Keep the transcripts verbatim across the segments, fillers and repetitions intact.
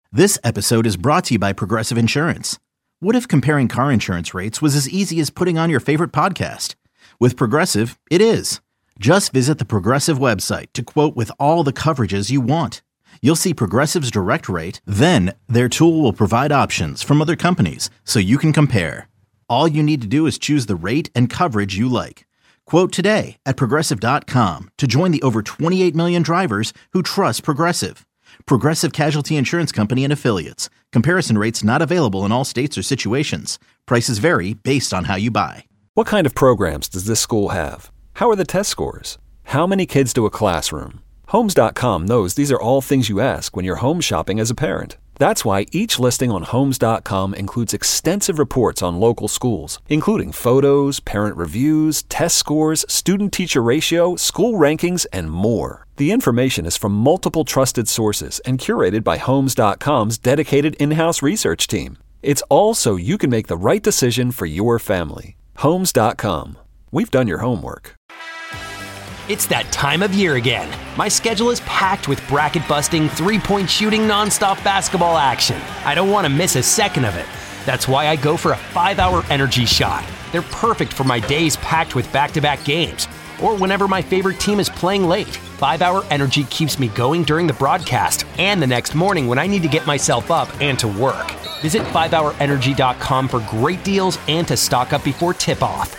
This episode is brought to you by Progressive Insurance. What if comparing car insurance rates was as easy as putting on your favorite podcast? With Progressive, it is. Just visit the Progressive website to quote with all the coverages you want. You'll see Progressive's direct rate, then their tool will provide options from other companies so you can compare. All you need to do is choose the rate and coverage you like. Quote today at progressive dot com to join the over twenty-eight million drivers who trust Progressive. Progressive Casualty Insurance Company and Affiliates. Comparison rates not available in all states or situations. Prices vary based on how you buy. What kind of programs does this school have? How are the test scores? How many kids do a classroom? Homes dot com knows these are all things you ask when you're home shopping as a parent. That's why each listing on Homes dot com includes extensive reports on local schools, including photos, parent reviews, test scores, student-teacher ratio, school rankings, and more. The information is from multiple trusted sources and curated by Homes dot com's dedicated in-house research team. It's all so you can make the right decision for your family. Homes dot com. We've done your homework. It's that time of year again. My schedule is packed with bracket-busting, three-point shooting, nonstop basketball action. I don't want to miss a second of it. That's why I go for a five-hour energy shot. They're perfect for my days packed with back-to-back games, or whenever my favorite team is playing late. five-hour energy keeps me going during the broadcast and the next morning when I need to get myself up and to work. Visit five hour energy dot com for great deals and to stock up before tip-off.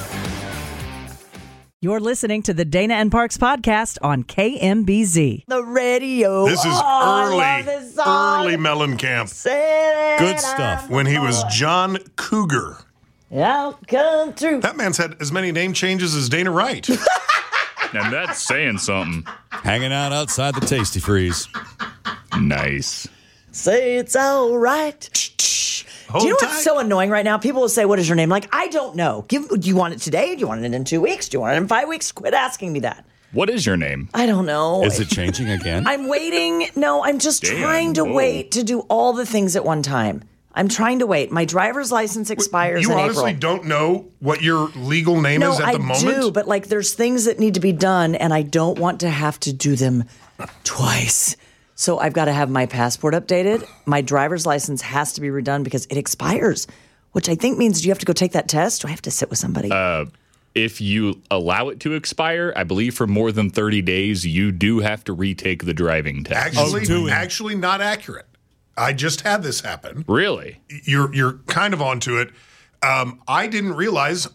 You're listening to the Dana and Parks podcast on K M B Z. The radio. This is oh, early, this early Mellencamp. Good stuff. When he was John Cougar. Out come through. That man's had as many name changes as Dana Wright. And that's saying something. Hanging out outside the Tasty Freeze. Nice. Say it's all right. Hold Do you know tight. what's so annoying right now? People will say, "What is your name?" Like, I don't know. Give, do you want it today? Do you want it in two weeks? Do you want it in five weeks? Quit asking me that. What is your name? I don't know. Is it changing again? I'm waiting. No, I'm just Damn, trying to whoa. wait to do all the things at one time. I'm trying to wait. My driver's license expires You in honestly April. don't know what your legal name No, is at I the moment? do, but like there's things that need to be done, and I don't want to have to do them twice. So I've got to have my passport updated. My driver's license has to be redone because it expires, which I think means do you have to go take that test? Do I have to sit with somebody? Uh, if you allow it to expire, I believe for more than thirty days, you do have to retake the driving test. Actually, Oh, do it. actually not accurate. I just had this happen. Really? You're you're kind of onto it. Um, I didn't realize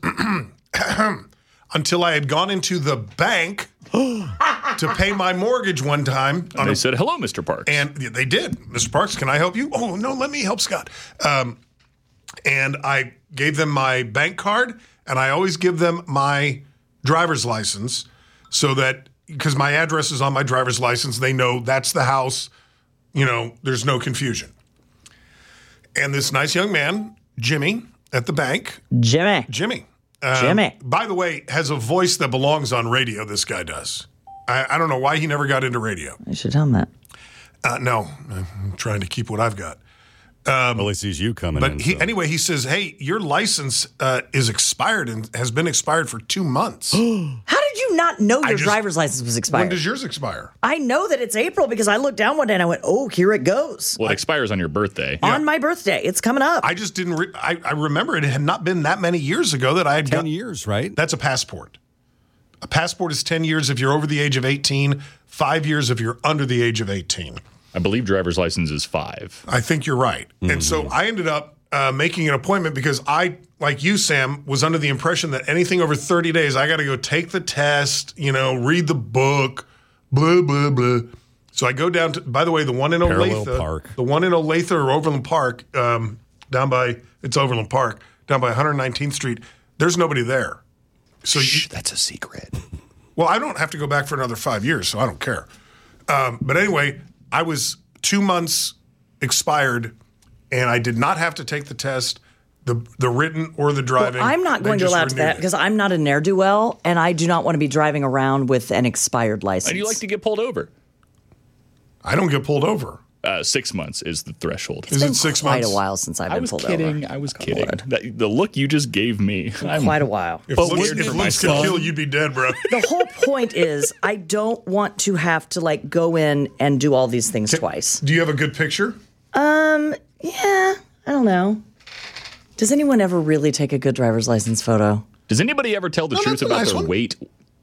until I had gone into the bank to pay my mortgage one time. And they said, hello, Mister Parks. And they did. Mister Parks, can I help you? Oh, no, let me help Scott. Um, and I gave them my bank card, and I always give them my driver's license so that, because my address is on my driver's license, they know that's the house. You know, there's no confusion. And this nice young man, Jimmy, at the bank. Jimmy. Jimmy. Um, Jimmy. By the way, has a voice that belongs on radio, this guy does. I, I don't know why he never got into radio. I should tell him that. Uh, no, I'm trying to keep what I've got. Well, he sees you coming But in. he, so. anyway, he says, hey, your license uh, is expired and has been expired for two months. How did you not know your just- driver's license was When expired? does yours expire? I know that it's April because I looked down one day and I went, oh, here it goes. Well, it expires on your birthday. On my birthday. It's coming up. I just didn't. Re- I, I remember it had not been that many years ago that I had ten got. years, right? That's a passport. A passport is ten years if you're over the age of eighteen, five years if you're under the age of eighteen. I believe driver's license is five. I think you're right. Mm-hmm. And so I ended up uh, making an appointment because I, like you, Sam, was under the impression that anything over thirty days, I got to go take the test, you know, read the book, blah, blah, blah. So I go down to, by the way, the one in Parallel Olathe, Park. the one in Olathe or Overland Park, um, down by, it's Overland Park, down by one hundred nineteenth Street, there's nobody there. So you, That's a secret. well, I don't have to go back for another five years, so I don't care. Um, but anyway, I was two months expired, and I did not have to take the test, the the written or the driving. Well, I'm not They going to just allow to renewed that it. because I'm not a ne'er-do-well, and I do not want to be driving around with an expired license. And you like to get pulled over. I don't get pulled over. Uh, six months is the threshold. Is It's it six been quite months? a while since I've I been was pulled kidding. over. I was kidding. That, the look you just gave me. I'm Quite a while. If But looks, scared if for looks could myself. kill, you'd be dead, bro. The whole point is I don't want to have to like go in and do all these things twice. Do you have a good picture? Um, yeah, I don't know. Does anyone ever really take a good driver's license photo? Does anybody ever tell the No, truth that's a about nice their one. weight?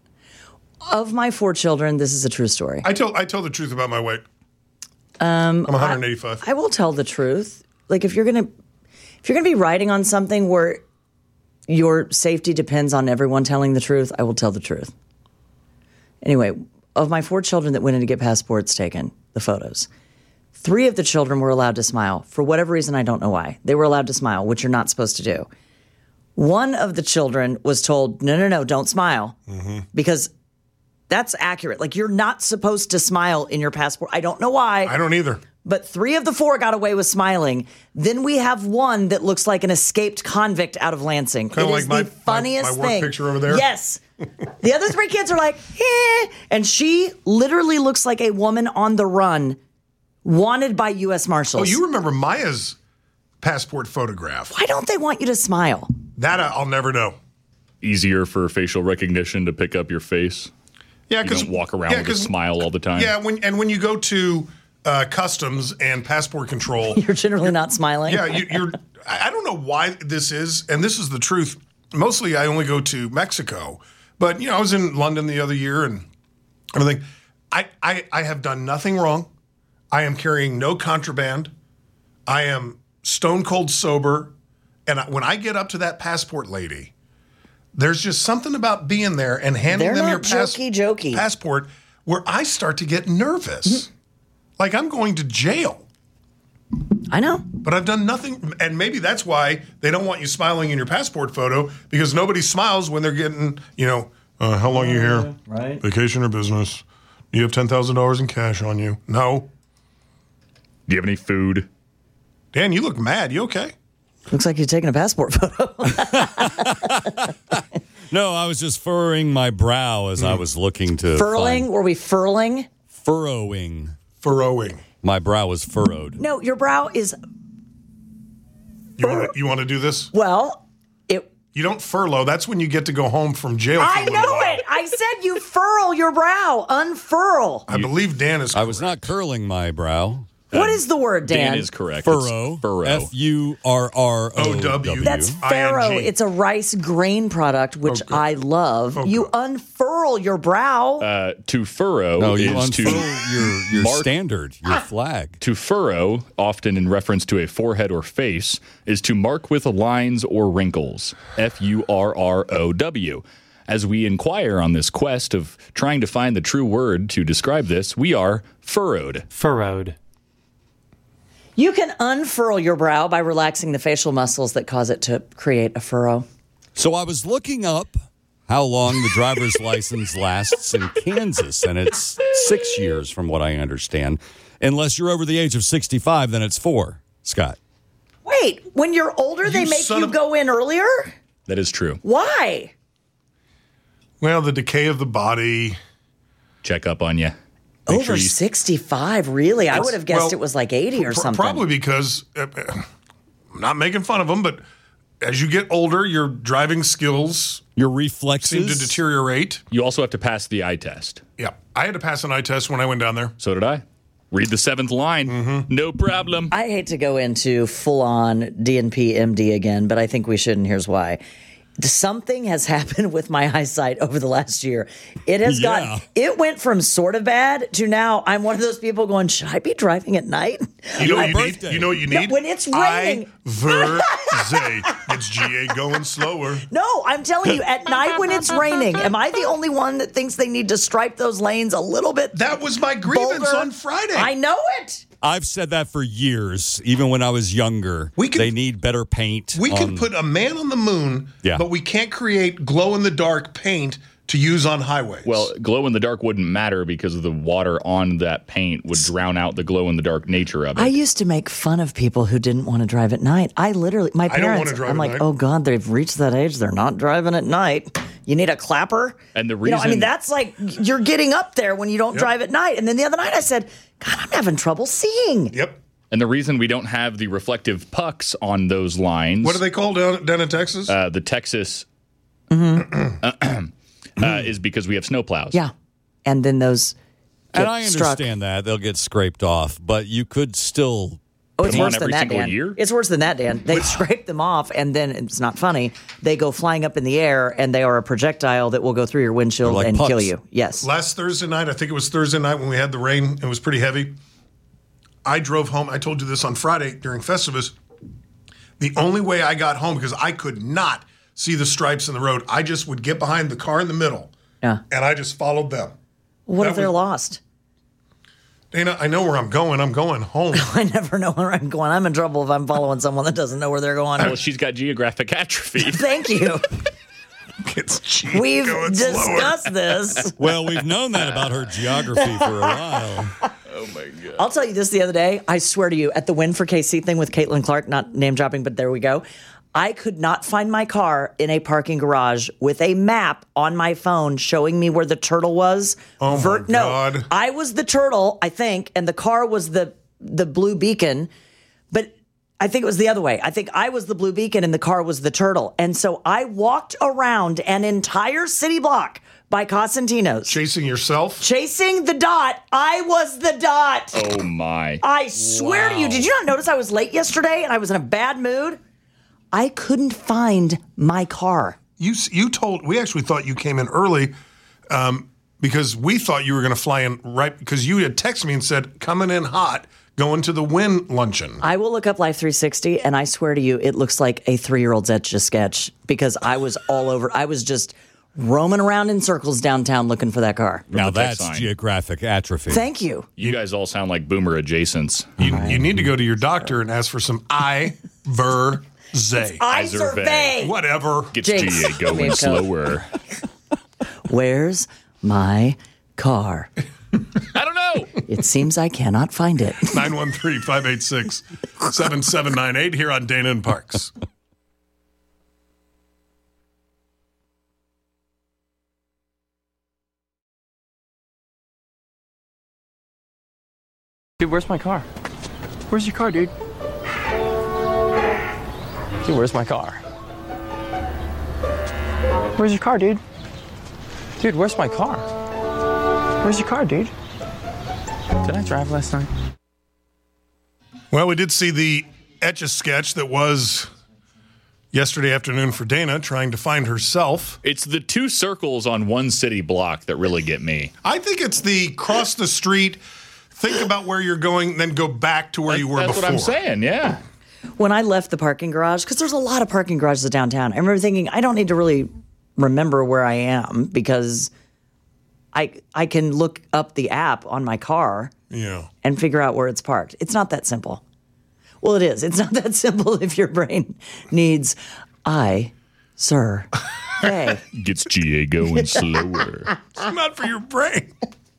Of my four children, this is a true story. I tell I tell the truth about my weight. Um, I'm one hundred eighty-five. I will tell the truth. Like if you're gonna, if you're gonna be writing on something where your safety depends on everyone telling the truth, I will tell the truth. Anyway, of my four children that went in to get passports taken, the photos, three of the children were allowed to smile. For whatever reason, I don't know why. They were allowed to smile, which you're not supposed to do. One of the children was told, no, no, no, don't smile. Mm-hmm. Because that's accurate. Like, you're not supposed to smile in your passport. I don't know why. I don't either. But three of the four got away with smiling. Then we have one that looks like an escaped convict out of Lansing. Kinda It like is my- the funniest my- my work thing. picture over there? Yes. The other three kids are like, eh. And she literally looks like a woman on the run, wanted by U S Marshals. Oh, you remember Maya's passport photograph? Why don't they want you to smile? That I- I'll never know. Easier for facial recognition to pick up your face. Yeah, You because don't walk around yeah, with a 'cause- smile all the time. Yeah, when and when you go to uh, customs and passport control, You're generally not smiling. yeah, you, you're. I I don't know why this is, and this is the truth. Mostly, I only go to Mexico, but you know, I was in London the other year and everything. I I, I have done nothing wrong. I am carrying no contraband. I am stone cold sober, and I, when I get up to that passport lady, there's just something about being there and handing They're them not your pass- jokey, jokey. passport where I start to get nervous. Like I'm going to jail. I know. But I've done nothing. And maybe that's why they don't want you smiling in your passport photo, because nobody smiles when they're getting, you know, uh, how long are you here? Right. Vacation or business? Do you have ten thousand dollars in cash on you? No. Do you have any food? Dan, you look mad. You okay? Looks like you're taking a passport photo. No, I was just furrowing my brow as I was looking to Furling? find- Were we furling? furrowing. Furrowing. My brow was furrowed. No, your brow is, You want to you want to do this? well, it. You don't furlough. That's when you get to go home from jail. For I a little know while. it. I said you furl your brow. Unfurl. I believe Dan is. I was not curling my brow. What is the word, Dan? Dan is correct. Furrow. It's furrow. F U R R O O W. That's I N G. farro. It's a rice grain product, which Okay. I love. Okay. You unfurl your brow. Uh, to furrow No, you is unfurl to your, your mark- standard, your flag. To furrow, often in reference to a forehead or face, is to mark with lines or wrinkles. F U R R O W. As we inquire on this quest of trying to find the true word to describe this, we are furrowed. Furrowed. You can unfurl your brow by relaxing the facial muscles that cause it to create a furrow. So I was looking up how long the driver's license lasts in Kansas, and it's six years from what I understand. Unless you're over the age of sixty-five, then it's four. Scott. Wait, when you're older, they You make son you of- go in earlier? That is true. Why? Well, the decay of the body. Check up on you. Make Over sure you sixty-five, really? I would have guessed Well, it was like eighty or Pro- something. Probably because uh, I'm not making fun of them, but as you get older, your driving skills Your seem reflexes. to deteriorate. You also have to pass the eye test. Yeah, I had to pass an eye test when I went down there. So did I. Read the seventh line. Mm-hmm. No problem. I hate to go into full-on D N P M D again, but I think we should, and here's why. Something has happened with my eyesight over the last year. It has Yeah. gotten, it went from sort of bad to now I'm one of those people going, should I be driving at night? You know what you birthday. need? You know what you No, need? when it's raining. Verze. It's G A going slower. No, I'm telling you, at night when it's raining, am I the only one that thinks they need to stripe those lanes a little bit That was my grievance bolder? on Friday. I know it. I've said that for years, even when I was younger. We could- they need better paint. we on- can put a man on the moon, Yeah. but we can't create glow in the dark paint to use on highways. Well, glow in the dark wouldn't matter because of the water on that paint would drown out the glow in the dark nature of it. I used to make fun of people who didn't want to drive at night. I literally, my don't parents, wanna drive I'm at like, night. oh God, they've reached that age. They're not driving at night. You need a clapper. And the You know, I mean, reason- that's like, you're getting up there when you don't Yep. drive at night. And then the other night I said, God, I'm having trouble seeing. Yep. And the reason we don't have the reflective pucks on those lines. What are they called down, down in Texas? Uh, the Texas uh, is because we have snowplows. Yeah. And then those get And I struck. understand that. They'll get scraped off, but you could still Oh, it's Come on worse than every that, single Dan. year? It's worse than that, Dan. They scrape them off, and then it's not funny. They go flying up in the air, and they are a projectile that will go through your windshield They're like and pucks. kill you. Yes. Last Thursday night, I think it was Thursday night when we had the rain, it was pretty heavy. I drove home. I told you this on Friday during Festivus. The only way I got home, because I could not see the stripes in the road, I just would get behind the car in the middle, Yeah. and I just followed them. What That if they're was- lost? Dana, I know where I'm going. I'm going home. I never know where I'm going. I'm in trouble if I'm following someone that doesn't know where they're going. Well, she's got geographic atrophy. Thank you. It's cheap. We've going slower. discussed this. Well, we've known that about her geography for a while. Oh my god. I'll tell you this the other day. I swear to you, at the Win for K C thing with Caitlin Clark, not name dropping, but there we go. I could not find my car in a parking garage with a map on my phone showing me where the turtle was. Oh, my no, God. I was the turtle, I think, and the car was the the blue beacon. But I think it was the other way. I think I was the blue beacon and the car was the turtle. And so I walked around an entire city block by Cosentino's. Chasing yourself? Chasing the dot. I was the dot. Oh my. I swear to you, did you not notice I was late yesterday and I was in a bad mood? I couldn't find my car. You you told, we actually thought you came in early um, because we thought you were going to fly in right, because you had texted me and said, coming in hot, going to the Win luncheon. I will look up Life three sixty, and I swear to you, it looks like a three-year-old's Etch-a-Sketch because I was all over. I was just roaming around in circles downtown looking for that car. Now the text that's sign. geographic atrophy. Thank you. You guys all sound like boomer adjacents. You, you need to go to your doctor and ask for some Iverze. I survey. survey. Whatever. Gets Jinx. G A going Mako. slower. Where's my car? I don't know. It seems I cannot find it. nine one three, five eight six, seven seven nine eight here on Dana and Parks. Dude, where's my car? Where's your car, dude? Dude, where's my car? Where's your car, dude? Dude, where's my car? Where's your car, dude? Did I drive last night? Well, we did see the Etch-a-Sketch that was yesterday afternoon for Dana trying to find herself. It's the two circles on one city block that really get me. I think it's the cross the street, think about where you're going, then go back to where you were That's before. what I'm saying, yeah. When I left the parking garage, because there's a lot of parking garages downtown, I remember thinking, I don't need to really remember where I am because I I can look up the app on my car Yeah. and figure out where it's parked. It's not that simple. Well, it is. It's not that simple if your brain needs I, sir, hey. Gets G A going slower. It's not for your brain.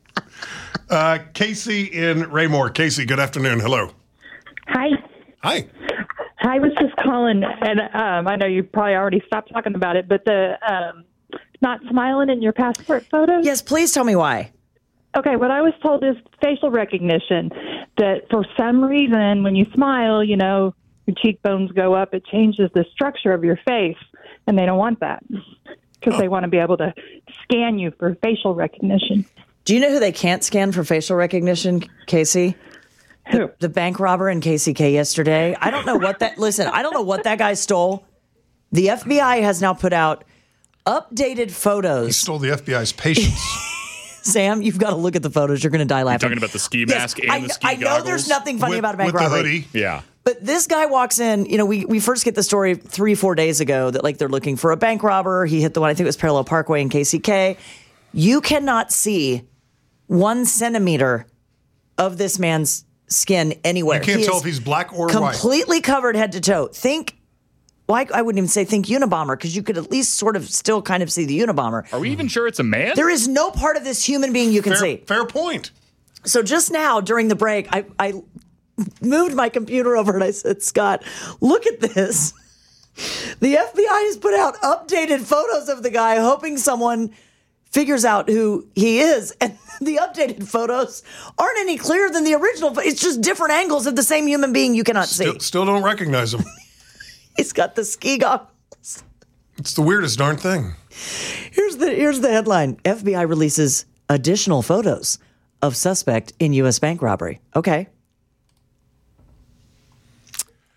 Uh, Casey in Raymore. Casey, good afternoon. Hello. Hi. Hi. I was just calling, and um, I know you probably already stopped talking about it, but the um, not smiling in your passport photos. Yes, please tell me why. Okay, what I was told is facial recognition, that for some reason when you smile, you know, your cheekbones go up, it changes the structure of your face, and they don't want that because they want to be able to scan you for facial recognition. Do you know who they can't scan for facial recognition, Casey? The, the bank robber in K C K yesterday. I don't know what that, listen, I don't know what that guy stole. The F B I has now put out updated He photos. stole the F B I's patience. Sam, you've got to look at the photos. You're going to die laughing. Talking about the ski Yes, mask and I, the ski I know goggles. there's nothing funny with, about a bank with the robbery. hoodie. Yeah. But this guy walks in, you know, we, we first get the story three, four days ago that like they're looking for a bank robber. He hit the one, I think it was Parallel Parkway in K C K. You cannot see one centimeter of this man's skin anywhere. You can't He tell is if he's black or white. completely covered head to toe. Think, well, I, I wouldn't even say think Unabomber because you could at least sort of still kind of see the Unabomber. Are we even sure it's a man? There is no part of this human being you can Fair, see. fair point. So just now during the break, I, I moved my computer over and I said, Scott, look at this. The F B I has put out updated photos of the guy, hoping someone figures out who he is. And the updated photos aren't any clearer than the original. It's just different angles of the same human being you cannot see. Still, still don't recognize him. He's got the ski goggles. It's the weirdest darn thing. Here's the here's the headline. F B I releases additional photos of suspect in U S bank robbery. Okay.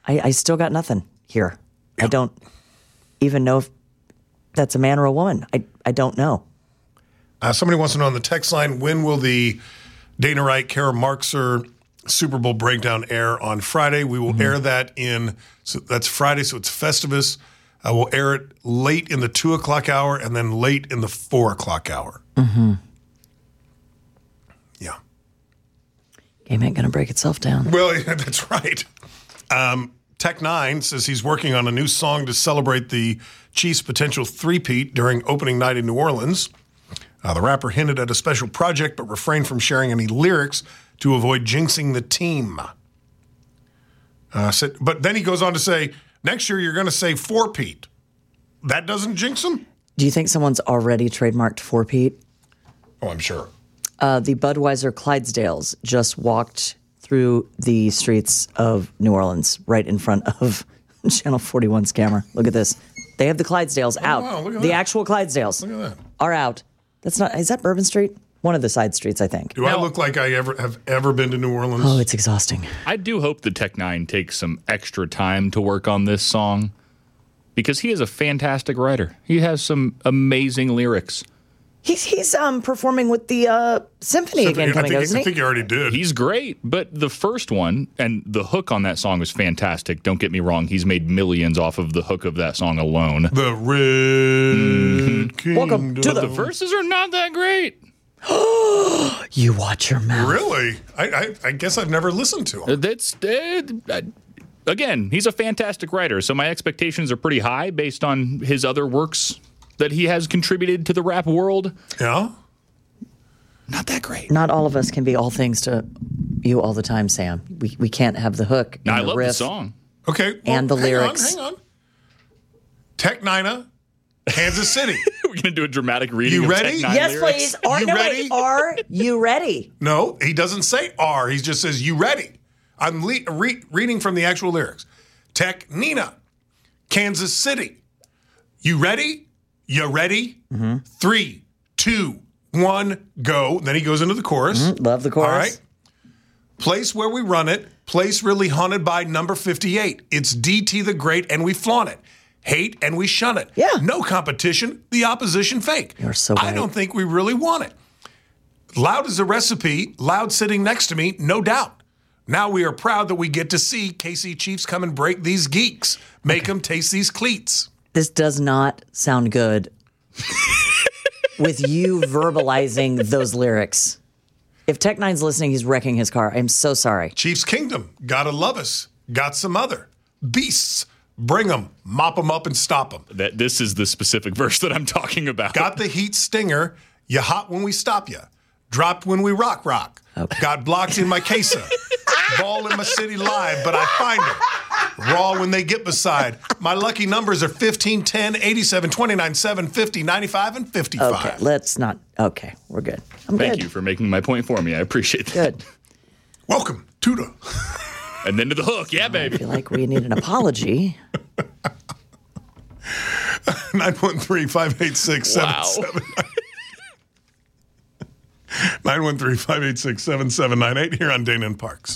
I, I still got nothing here. I don't even know if that's a man or a woman. I, I don't know. Uh, somebody wants to know on the text line, when will the Dana Wright, Kara Markser Super Bowl breakdown air on Friday? We will mm-hmm. air that in, so that's Friday, so it's Festivus. Uh, we'll air it late in the two o'clock hour and then late in the four o'clock hour. Mm-hmm. Yeah. Game ain't going to break itself down. Well, yeah, that's right. Um, Tech Nine says he's working on a new song to celebrate the Chiefs' potential three-peat during opening night in New Orleans. Uh, the rapper hinted at a special project but refrained from sharing any lyrics to avoid jinxing the team. Uh, said, but then he goes on to say, next year you're going to say four-peat. That doesn't jinx him? Do you think someone's already trademarked four-peat? Oh, I'm sure. Uh, the Budweiser Clydesdales just walked through the streets of New Orleans right in front of Channel forty-one's camera. Look at this. They have the Clydesdales oh, out. Wow, look at the that. actual Clydesdales Look at that. are out. That's not. Is that Bourbon Street? One of the side streets, I think. Do now, I look like I ever have ever been to New Orleans? Oh, it's exhausting. I do hope that Tech Nine takes some extra time to work on this song because he is a fantastic writer. He has some amazing lyrics. He's he's um performing with the uh, symphony, symphony again coming, I think, isn't he? I think he already did. He's great, but the first one and the hook on that song was fantastic. Don't get me wrong; he's made millions off of the hook of that song alone. The Red mm-hmm. Welcome to but the... the verses are not that great. You watch your mouth. Really? I, I I guess I've never listened to him. That's uh, again, he's a fantastic writer, so my expectations are pretty high based on his other works that he has contributed to the rap world. Yeah? Not that great. Not all of us can be all things to you all the time, Sam. We we can't have the hook and no, the I love riff the song. Okay. Well, and the hang lyrics. On, hang on. Tech Nina, Kansas City. We're going to do a dramatic reading you of ready? Tech Nine Yes, lyrics. please. Are, you no, ready? Wait, are you ready? No, he doesn't say are. He just says, you ready? I'm le- re- reading from the actual lyrics. Tech Nina, Kansas City. You ready? You ready? Mm-hmm. Three, two, one, go. Then he goes into the chorus. Mm-hmm. Love the chorus. All right. Place where we run it. Place really haunted by number fifty-eight. It's D T the Great and we flaunt it. Hate and we shun it. Yeah. No competition. The opposition fake. You're so right. I don't think we really want it. Loud is a recipe. Loud sitting next to me. No doubt. Now we are proud that we get to see K C Chiefs come and break these geeks. Make them taste these cleats. This does not sound good with you verbalizing those lyrics. If Tech Nine's listening, he's wrecking his car. I'm so sorry. Chiefs Kingdom, gotta love us. Got some other beasts. Bring them, mop them up, and stop them. That this is the specific verse that I'm talking about. Got the heat stinger. You hot when we stop you. Dropped when we rock rock. Okay. Got blocked in my Casa. Ball in my city live, but I find them. Raw when they get beside. My lucky numbers are fifteen, ten, eighty-seven, twenty-nine, seven, fifty, ninety-five, and fifty-five. Okay, let's not. Okay, we're good. I'm Thank good. you for making my point for me. I appreciate that. Good. Welcome to the... And then to the hook. Yeah, baby. I feel like we need an apology. nine one three, five eight six, seven seven nine eight. nine one three, five eight six, seven seven nine eight here on Dana and Parks.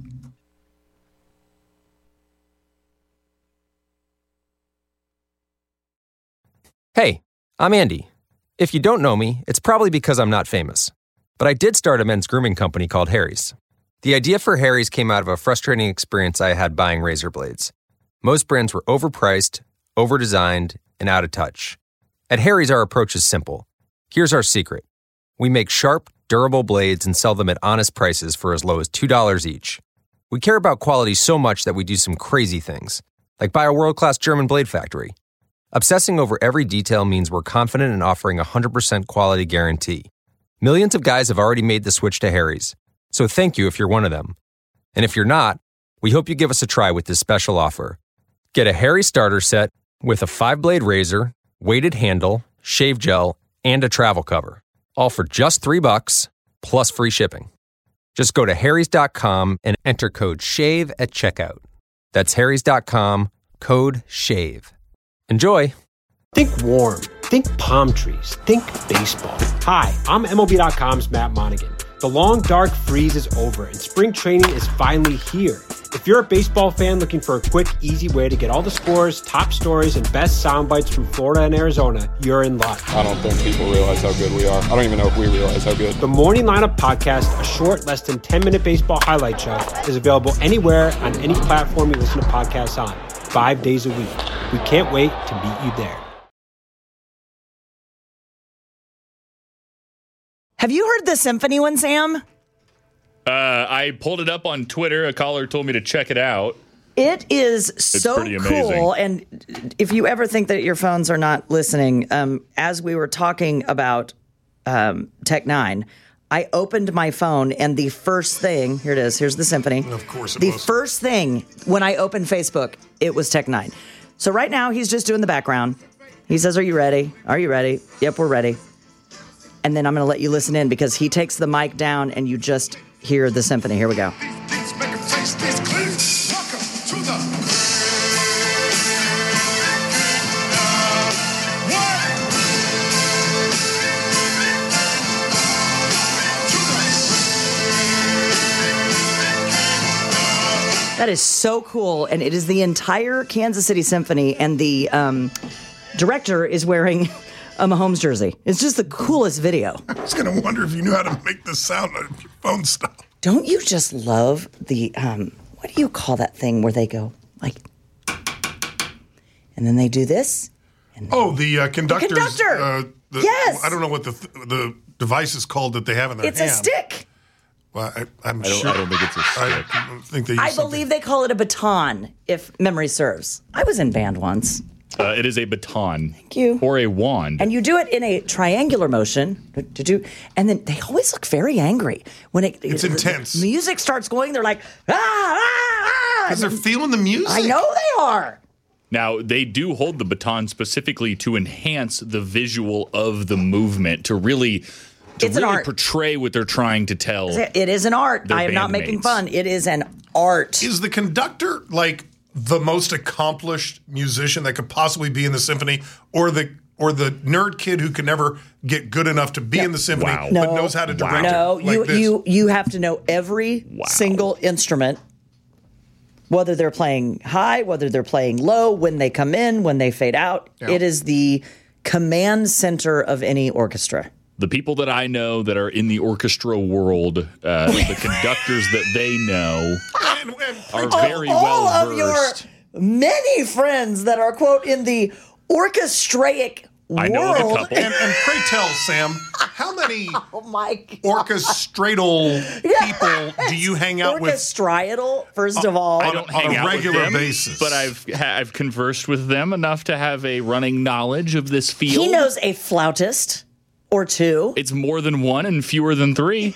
Hey, I'm Andy. If you don't know me, it's probably because I'm not famous. But I did start a men's grooming company called Harry's. The idea for Harry's came out of a frustrating experience I had buying razor blades. Most brands were overpriced, overdesigned, and out of touch. At Harry's, our approach is simple. Here's our secret. We make sharp, durable blades and sell them at honest prices for as low as two dollars each. We care about quality so much that we do some crazy things, like buy a world-class German blade factory. Obsessing over every detail means we're confident in offering a one hundred percent quality guarantee. Millions of guys have already made the switch to Harry's, so thank you if you're one of them. And if you're not, we hope you give us a try with this special offer. Get a Harry's starter set with a five-blade razor, weighted handle, shave gel, and a travel cover, all for just three bucks plus free shipping. Just go to harrys dot com and enter code SHAVE at checkout. That's harrys dot com, code SHAVE. Enjoy. Think warm. Think palm trees. Think baseball. Hi, I'm M L B dot com's Matt Monaghan. The long, dark freeze is over, and spring training is finally here. If you're a baseball fan looking for a quick, easy way to get all the scores, top stories, and best sound bites from Florida and Arizona, you're in luck. I don't think people realize how good we are. I don't even know if we realize how good. The Morning Lineup Podcast, a short, less than ten-minute baseball highlight show, is available anywhere on any platform you listen to podcasts on, five days a week. We can't wait to meet you there. Have you heard the symphony one, Sam? Uh, I pulled it up on Twitter. A caller told me to check it out. It is It's so pretty amazing. cool. And if you ever think that your phones are not listening, um, as we were talking about um, Tech Nine, I opened my phone and the first thing, here it is, here's the symphony. Of course it The was. first thing when I opened Facebook, it was Tech Nine. So right now he's just doing the background. He says, are you ready? Are you ready? Yep, we're ready. And then I'm going to let you listen in because he takes the mic down and you just hear the symphony. Here we go. That is so cool. And it is the entire Kansas City Symphony. And the um, director is wearing a Mahomes jersey. It's just the coolest video. I was going to wonder if you knew how to make this sound on your phone style. Don't you just love the, um, what do you call that thing where they go like, and then they do this? And Oh, the uh, conductor's. The conductor! Uh, the, Yes! I don't know what the th- the device is called that they have in their It's hand. a stick. Well, I, I'm I don't- sure. I don't think it's a stick. I think they use I something. believe they call it a baton, if memory serves. I was in band once. Uh, it is a baton. Thank you. Or a wand. And you do it in a triangular motion, to do, and then they always look very angry when it. It's the- intense. The music starts going. They're like, ah, ah, ah. Because they're feeling the music. I know they are. Now, they do hold the baton specifically to enhance the visual of the movement, to really, to It's an really art. portray what they're trying to tell. It is an art. Their I am not making bandmates. fun. It is an art. Is the conductor like the most accomplished musician that could possibly be in the symphony, or the or the nerd kid who could never get good enough to be in the symphony Wow. but knows how to direct No, it? Like you this? you you have to know every single instrument, whether they're playing high, whether they're playing low, when they come in, when they fade out. Yeah. It is the command center of any orchestra. The people that I know that are in the orchestra world, uh, the conductors that they know, are very all well of versed. your many friends that are quote in the orchestraic I know of a world. couple. And, and pray tell, Sam, how many oh my God. orchestratal people do you hang out with? Orchestriatal, first of all. I don't on hang a out regular with them, basis. but I've ha- I've conversed with them enough to have a running knowledge of this field. He knows a flautist or two. It's more than one and fewer than three.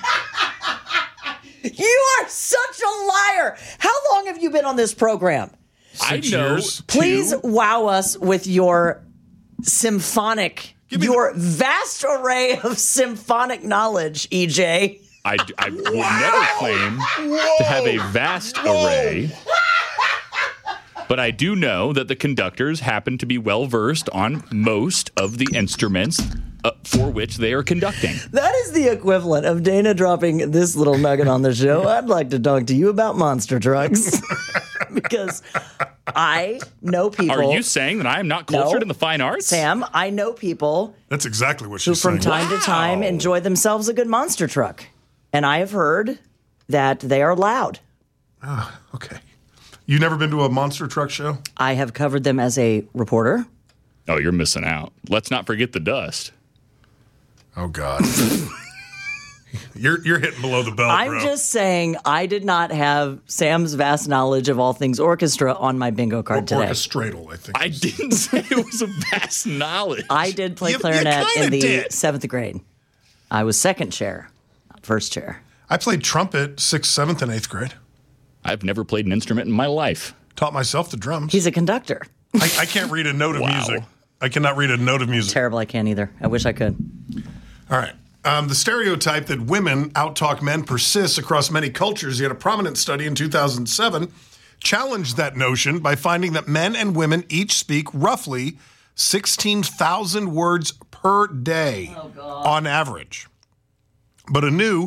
You are such a liar. How long have you been on this program? I know. Please two. wow us with your symphonic, your vast array of symphonic knowledge, E J. I, I would never claim to have a vast array. But I do know that the conductors happen to be well versed on most of the instruments uh, for which they are conducting. That is the equivalent of Dana dropping this little nugget on the show. I'd like to talk to you about monster trucks. Because I know people. Are you saying that I am not cultured No. in the fine arts? Sam, I know people That's exactly what who she's from saying. time to time enjoy themselves a good monster truck. And I have heard that they are loud. Ah, okay. You never been to a monster truck show? I have covered them as a reporter. Oh, you're missing out. Let's not forget the dust. Oh, God. You're you're hitting below the belt, I'm bro. just saying I did not have Sam's vast knowledge of all things orchestra on my bingo card today. Orchestratal, I think. I didn't say it was a vast knowledge. I did play You- you clarinet kinda in the did. seventh grade. I was second chair, not first chair. I played trumpet sixth, seventh, and eighth grade. I've never played an instrument in my life. Taught myself the drums. He's a conductor. I, I can't read a note of Wow. music. I cannot read a note of music. Terrible, I can't either. I wish I could. All right. Um, the stereotype that women outtalk men persists across many cultures. Yet a prominent study in two thousand seven challenged that notion by finding that men and women each speak roughly sixteen thousand words per day on average. But a new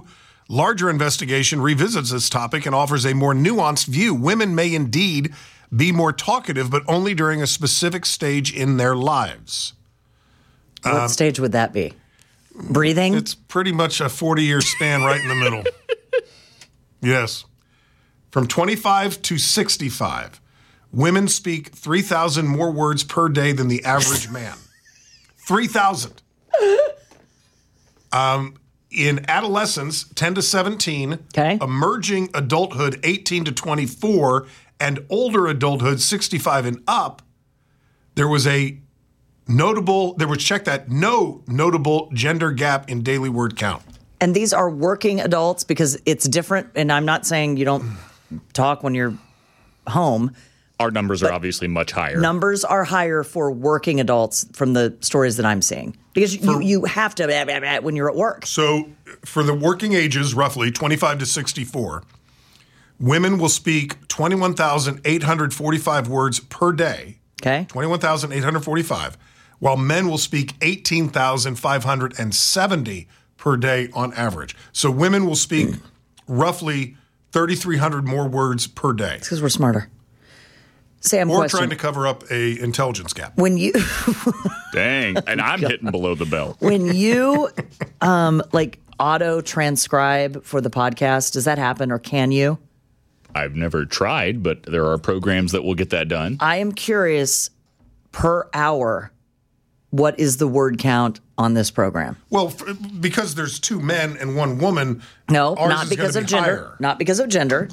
Larger investigation revisits this topic and offers a more nuanced view. Women may indeed be more talkative, but only during a specific stage in their lives. What Um, stage would that be? Breathing? It's pretty much a forty-year span right in the middle. Yes. From twenty-five to sixty-five, women speak three thousand more words per day than the average man. three thousand. Um, in adolescence, ten to seventeen, okay. Emerging adulthood, eighteen to twenty-four, and older adulthood, sixty-five and up, there was a notable, there was, check that, no notable gender gap in daily word count. And these are working adults because it's different. And I'm not saying you don't talk when you're home. Our numbers are obviously much higher. Numbers are higher for working adults from the stories that I'm seeing because you, you have to blah, blah, blah, when you're at work. So for the working ages, roughly twenty-five to sixty-four, women will speak twenty-one thousand eight hundred forty-five words per day. Okay. twenty-one thousand eight hundred forty-five, while men will speak eighteen thousand five hundred seventy per day on average. So women will speak roughly thirty-three hundred more words per day. It's because we're smarter. Sam, or question. trying to cover up a intelligence gap. When you Dang, and I'm hitting below the belt. when you um, like auto transcribe for the podcast, does that happen or can you? I've never tried, but there are programs that will get that done. I am curious per hour, what is the word count on this program? Well, f- because there's two men and one woman. No, ours not is because gonna of be gender. higher. Not because of gender.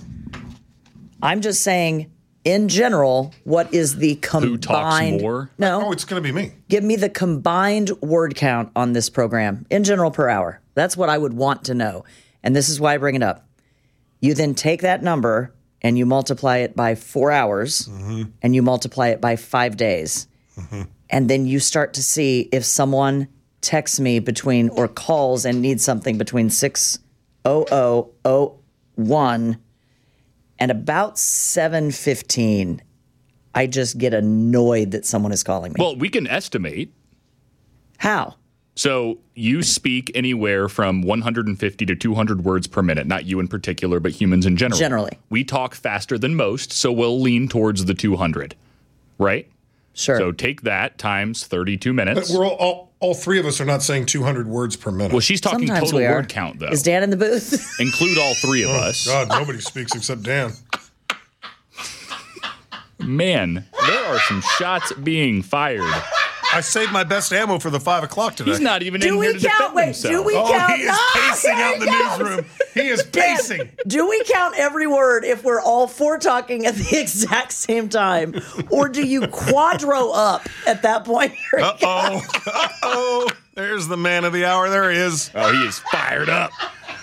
I'm just saying, in general, what is the combined? Who talks more? No. Oh, it's going to be me. Give me the combined word count on this program in general per hour. That's what I would want to know. And this is why I bring it up. You then take that number and you multiply it by four hours Mm-hmm. and you multiply it by five days. Mm-hmm. And then you start to see if someone texts me between or calls and needs something between six thousand one and about seven fifteen. I just get annoyed that someone is calling me. Well, we can estimate. How? So you speak anywhere from one hundred fifty to two hundred words per minute. Not you in particular, but humans in general. Generally. We talk faster than most, so we'll lean towards the two hundred, right? Sure. So take that times thirty-two But minutes. we're all, all, all three of us are not saying two hundred words per minute. Well, she's talking Sometimes total we are. word count, though. Is Dan in the booth? Include all three of Oh, us. God, nobody speaks except Dan. Man, there are some shots being fired. I saved my best ammo for the five o'clock today. He's not even Do in we here to count- defend wait, himself. do we oh, count- he is Ah, pacing there out he the goes. newsroom. He is Dan, pacing. do we count every word if we're all four talking at the exact same time? Or do you quadro up at that point? Uh-oh. Uh-oh. There's the man of the hour. There he is. Oh, he is fired up.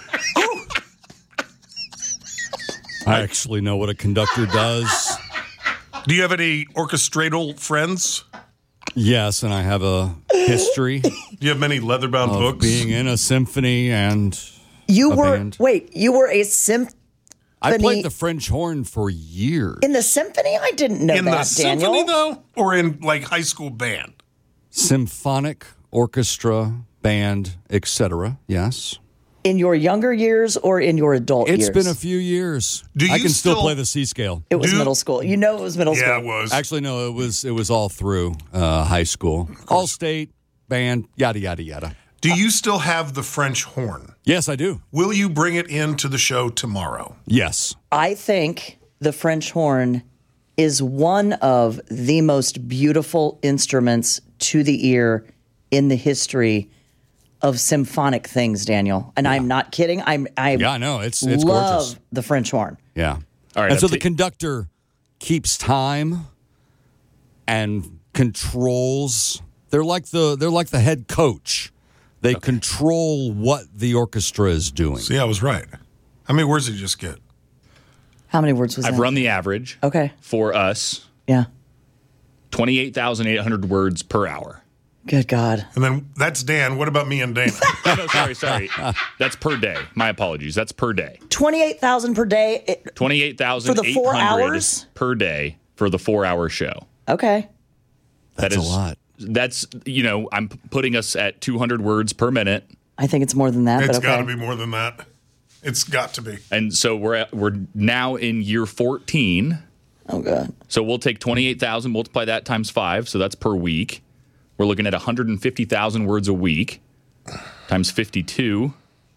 I actually know what a conductor does. Do you have any orchestratal friends? Yes, and I have a history Do you have many leather-bound of books? being in a symphony and You a were, band. wait, you were a symphony I played the French horn for years. in the symphony? I didn't know in that, the Daniel. symphony, though? Or in, like, high school band? Symphonic orchestra, band, et cetera. Yes. In your younger years or in your adult It's years? been a few years. Do I you can still still- play the C scale. It was Do- middle school. You know it was middle Yeah, school. it was. Actually, no, it was it was all through uh, high school. All state, band, yada, yada, yada. Do you still have the French horn? Yes, I do. Will you bring it into the show tomorrow? Yes. I think the French horn is one of the most beautiful instruments to the ear in the history of symphonic things, Daniel. And I'm not kidding. I'm I Yeah, I know. It's it's love gorgeous. the French horn. Yeah. All right, And so I'll the ta- conductor keeps time and controls. They're like the they're like the head coach. They control what the orchestra is doing. See, I was right. How many words did you just get? How many words was I've that? run the average Okay. for us, Yeah. twenty-eight thousand eight hundred words per hour. Good God. And then that's Dan. What about me and Dana? Oh, no, sorry, sorry. That's per day. My apologies. That's per day. twenty-eight thousand per day. It- twenty-eight thousand For the four eight hundred hours? per day for the four-hour show. okay. That's That a is- lot. That's, you know, I'm p- putting us at two hundred words per minute. I think it's more than that, It's but got okay. to be more than that. It's got to be. And so we're at, we're now in year fourteen. Oh, God. So we'll take twenty-eight thousand, multiply that times five, so that's per week. We're looking at one hundred fifty thousand words a week times fifty-two.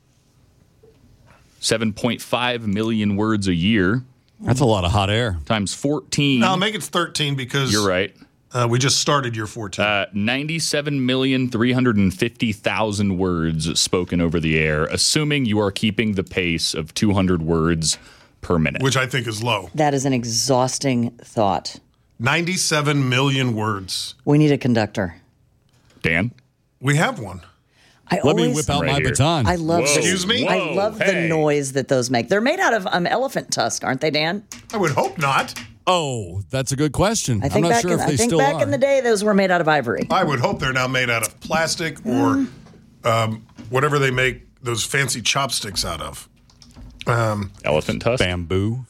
seven point five million words a year. That's a lot of hot air. Times fourteen. No, make it thirteen because you're right. Uh, we just started year fourteen. Uh, ninety-seven million three hundred fifty thousand words spoken over the air, assuming you are keeping the pace of two hundred words per minute. Which I think is low. That is an exhausting thought. ninety-seven million words. We need a conductor. Dan? We have one. I Let always, me whip out Right my here. baton. I love. Whoa. The, Excuse me? I Whoa, love hey. the noise that those make. They're made out of um, elephant tusk, aren't they, Dan? I would hope not. Oh, that's a good question. I think I'm not back. sure in, if they I think still back are. in the day, those were made out of ivory. I would hope they're now made out of plastic or um, whatever they make those fancy chopsticks out of. Um, Elephant tusk? Bamboo.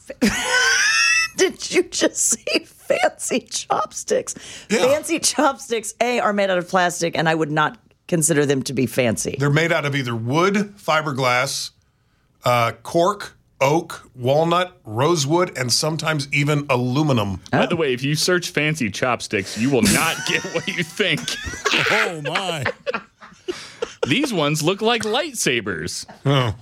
Did you just say fancy chopsticks? Yeah. Fancy chopsticks, A, are made out of plastic, and I would not consider them to be fancy. They're made out of either wood, fiberglass, uh, cork, oak, walnut, rosewood, and sometimes even aluminum. By the way, if you search fancy chopsticks, you will not get what you think. Oh, my. These ones look like lightsabers. Oh,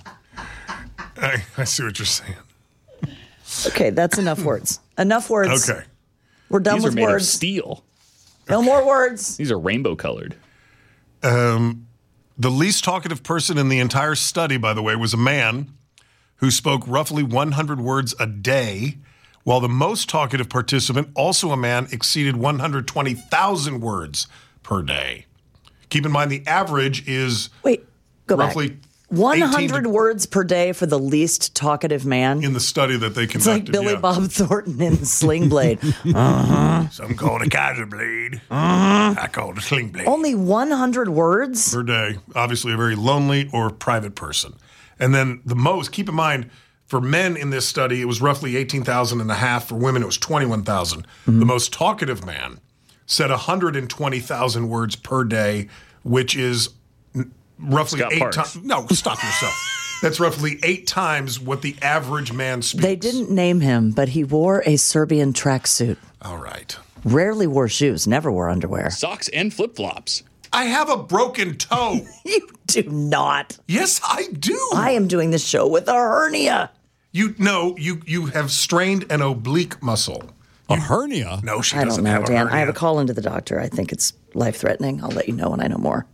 I, I see what you're saying. Okay, that's enough words. Enough words. Okay. We're done These are with made words. of steel. No more words. These are rainbow colored. Um, the least talkative person in the entire study, by the way, was a man who spoke roughly one hundred words a day, while the most talkative participant, also a man, exceeded one hundred twenty thousand words per day. Keep in mind the average is Wait, go roughly back. one hundred eighteen to words per day for the least talkative man. in the study that they It's conducted. like Billy yeah. Bob Thornton in Sling Blade. uh-huh. Some call it a Kaiser blade. I call it a sling blade. Only one hundred words? Per day. Obviously a very lonely or private person. And then the most, keep in mind, for men in this study, it was roughly eighteen thousand and a half. For women, it was twenty-one thousand. Mm-hmm. The most talkative man said one hundred twenty thousand words per day, which is n- roughly Scott eight Parks. times. No, stop yourself. That's roughly eight times what the average man speaks. They didn't name him, but he wore a Serbian tracksuit. All right. Rarely wore shoes, never wore underwear. Socks and flip-flops. I have a broken toe. You do not. Yes, I do. I am doing this show with a hernia. You no, you you have strained an oblique muscle. A hernia? No, she I doesn't don't know, have a Dan. hernia. I have a call into the doctor. I think it's life-threatening. I'll let you know when I know more.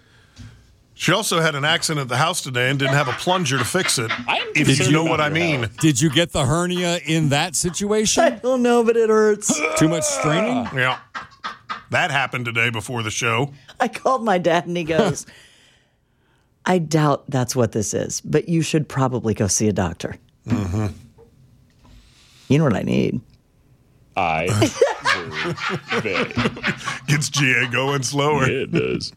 She also had an accident at the house today and didn't have a plunger to fix it. I'm If concerned you know about what I your mean. health. Did you get the hernia in that situation? I don't know, but it hurts. Too much straining? Yeah. That happened today before the show. I called my dad and he goes, I doubt that's what this is, but you should probably go see a doctor. Mm-hmm. You know what I need? I. Gets G A going slower. Yeah, it does.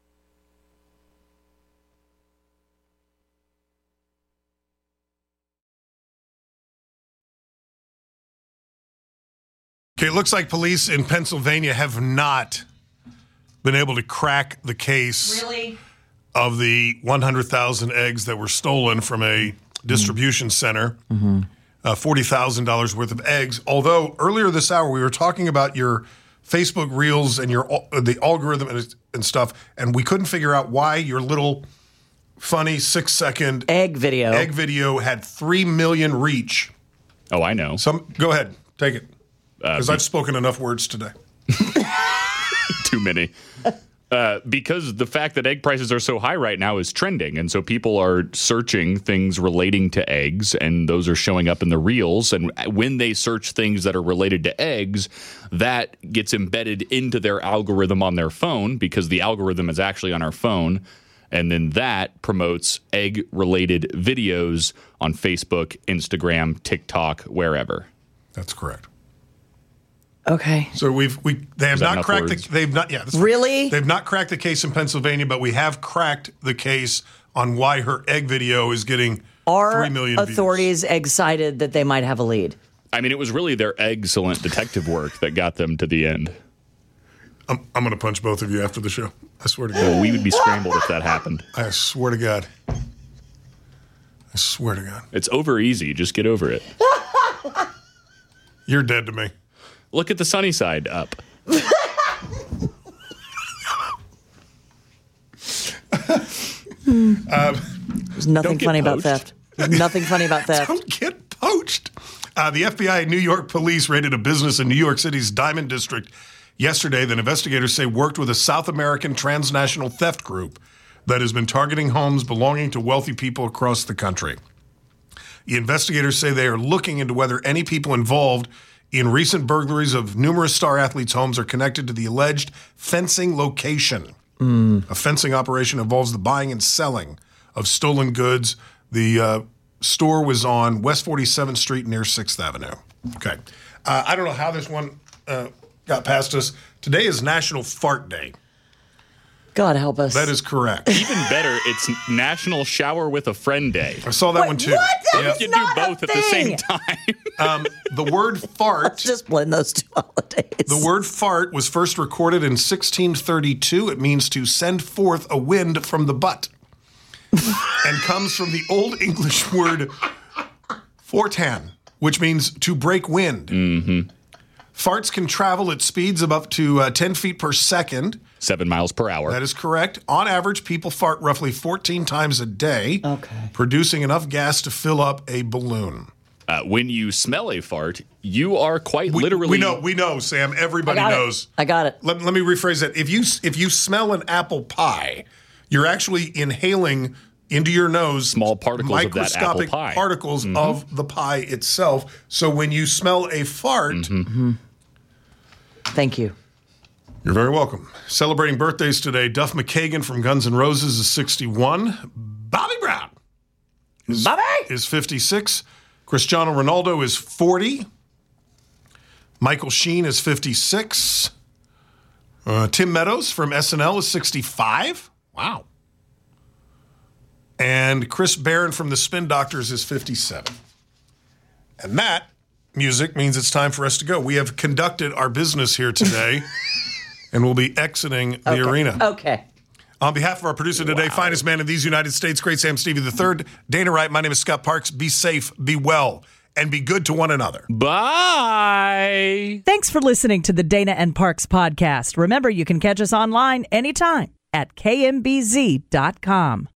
Okay, it looks like police in Pennsylvania have not been able to crack the case Really? of the one hundred thousand eggs that were stolen from a distribution center. Mm-hmm. Uh, forty thousand dollars worth of eggs. Although earlier this hour we were talking about your Facebook Reels and your uh, the algorithm and, and stuff, and we couldn't figure out why your little funny six second egg video egg video had three million reach. Oh, I know. Some go ahead, take it, because Uh, I've spoken enough words today. Too many. Uh, because the fact that egg prices are so high right now is trending. And so people are searching things relating to eggs, and those are showing up in the reels. And when they search things that are related to eggs, that gets embedded into their algorithm on their phone, because the algorithm is actually on our phone. And then that promotes egg-related videos on Facebook, Instagram, TikTok, wherever. That's correct. Okay. So we've we they have Is that not enough cracked words? the they've not yeah that's Really? they've not cracked the case in Pennsylvania, but we have cracked the case on why her egg video is getting Are three million views. authorities excited that they might have a lead? I mean, it was really their excellent detective work that got them to the end. I'm I'm gonna punch both of you after the show. I swear to God. Well, we would be scrambled if that happened. I swear to God. I swear to God. It's over easy. Just get over it. You're dead to me. Look at the sunny side up. um, There's nothing funny about theft. There's nothing funny about theft. Don't get poached. Uh, the F B I and New York police raided a business in New York City's Diamond District yesterday that investigators say worked with a South American transnational theft group that has been targeting homes belonging to wealthy people across the country. The investigators say they are looking into whether any people involved in recent burglaries of numerous star athletes' homes are connected to the alleged fencing location. Mm. A fencing operation involves the buying and selling of stolen goods. The uh, store was on West forty-seventh Street near sixth Avenue. Okay. Uh, I don't know how this one uh, got past us. Today is National Fart Day. God help us. That is correct. Even better, it's National Shower with a Friend Day. I saw that Wait, one too. what? That Yeah. is You can do not a both at the thing. same time. Um, the word fart. Let's just blend those two holidays. The word fart was first recorded in sixteen thirty-two. It means to send forth a wind from the butt and comes from the Old English word fortan, which means to break wind. Mm-hmm. Farts can travel at speeds of up to uh, ten feet per second. Seven miles per hour. That is correct. On average, people fart roughly fourteen times a day, Okay. producing enough gas to fill up a balloon. Uh, when you smell a fart, you are quite We, literally. we know, we know, Sam. Everybody I got knows. It. I got it. Let, let me rephrase that. If you if you smell an apple pie, you're actually inhaling into your nose small particles of that apple microscopic pie. particles Mhm. of the pie itself. So when you smell a fart, Mm-hmm. Thank you. you're very welcome. Celebrating birthdays today, Duff McKagan from Guns N' Roses is sixty-one. Bobby Brown is, Bobby! is fifty-six. Cristiano Ronaldo is forty. Michael Sheen is fifty-six. Uh, Tim Meadows from S N L is sixty-five. Wow. And Chris Barron from the Spin Doctors is fifty-seven. And that music means it's time for us to go. We have conducted our business here today, and we'll be exiting the Okay. arena. Okay. On behalf of our producer today, finest man in these United States, Great Sam Stevie the third, Dana Wright, my name is Scott Parks. Be safe, be well, and be good to one another. Bye. Thanks for listening to the Dana and Parks podcast. Remember, you can catch us online anytime at K M B Z dot com.